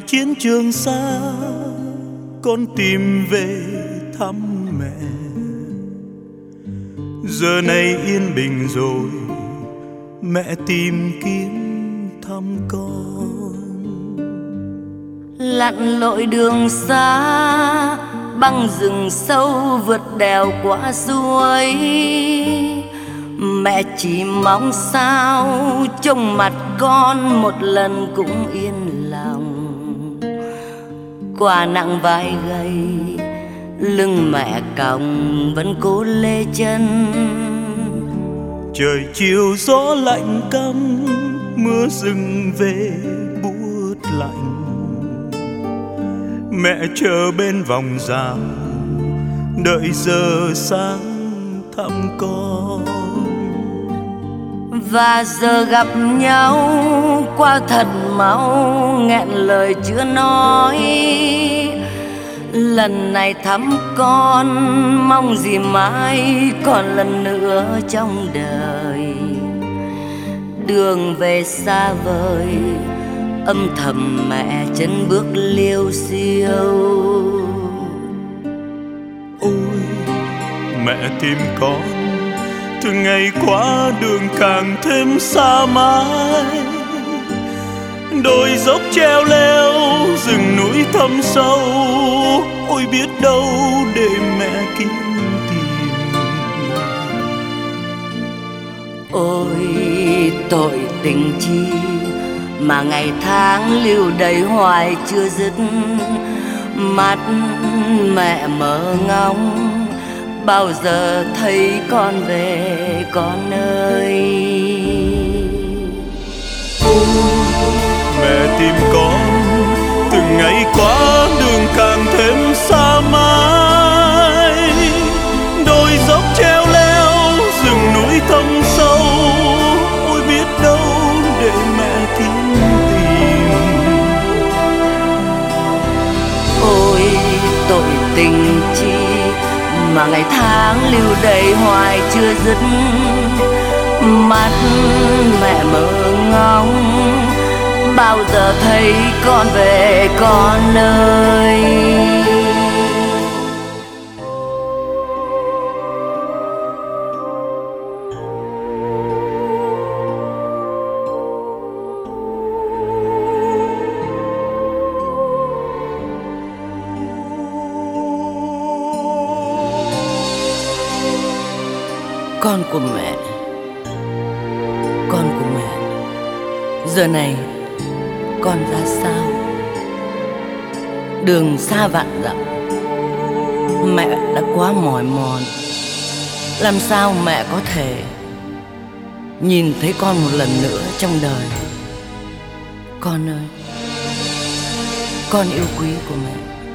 chiến trường xa, con tìm về thăm mẹ. Giờ này yên bình rồi, mẹ tìm kiếm thăm con. Lặn lội đường xa, băng rừng sâu vượt đèo qua suối, mẹ chỉ mong sao trông mặt con một lần cũng yên lòng. Quả nặng vai gầy, lưng mẹ còng vẫn cố lê chân. Trời chiều gió lạnh căm, mưa rừng về buốt lạnh. Mẹ chờ bên vòng rào, đợi giờ sáng thăm con. Và giờ gặp nhau qua thật máu, nghẹn lời chưa nói. Lần này thăm con, mong gì mai còn lần nữa trong đời. Đường về xa vời, âm thầm mẹ chân bước liêu xiêu. Ôi mẹ tìm con, từng ngày qua đường càng thêm xa mãi. Đồi dốc treo leo, rừng núi thâm sâu, ôi biết đâu để mẹ kiếm tìm. Ôi tội tình chi mà ngày tháng lưu đầy hoài chưa dứt. Mắt mẹ mơ ngóng, bao giờ thấy con về con ơi. Mẹ tìm con, từng ngày qua đường càng thêm xa mãi. Đồi dốc treo leo, rừng núi thâm sâu, ôi biết đâu để mẹ kiếm tìm. Ôi tội tình chi mà ngày tháng lưu đầy hoài chưa dứt. Mắt mẹ mơ ngóng, bao giờ thấy con về con ơi. Con của mẹ, con của mẹ, giờ này con ra sao? Đường xa vạn dặm, mẹ đã quá mỏi mòn. Làm sao mẹ có thể nhìn thấy con một lần nữa trong đời? Con ơi, con yêu quý của mẹ.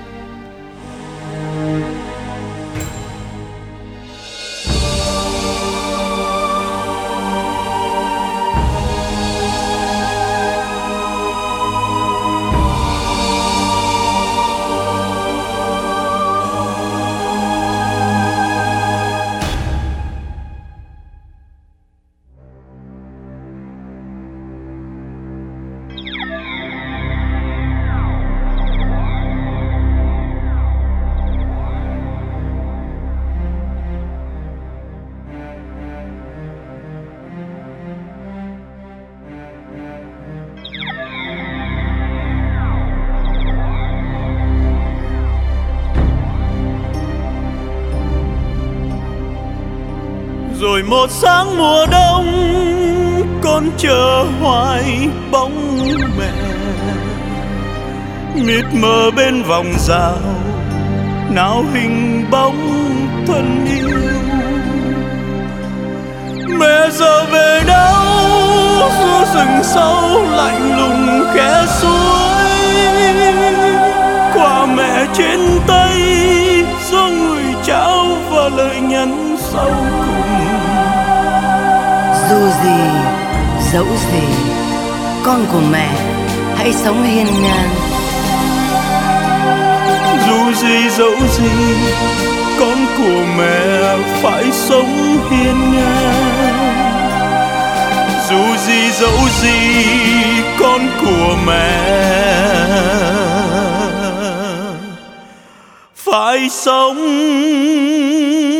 Rồi một sáng mùa đông, con chờ hoài bóng mẹ. Mịt mờ bên vòng rào, nào hình bóng thân yêu. Mẹ giờ về đâu, giữa rừng sâu lạnh lùng khe suối. Quà mẹ trên tay, do người trao và lời nhắn sau cùng. Dù gì, dẫu gì, con của mẹ hãy sống hiên ngang. Dù gì dẫu gì, con của mẹ phải sống hiên ngang. dù gì dẫu gì con của mẹ phải sống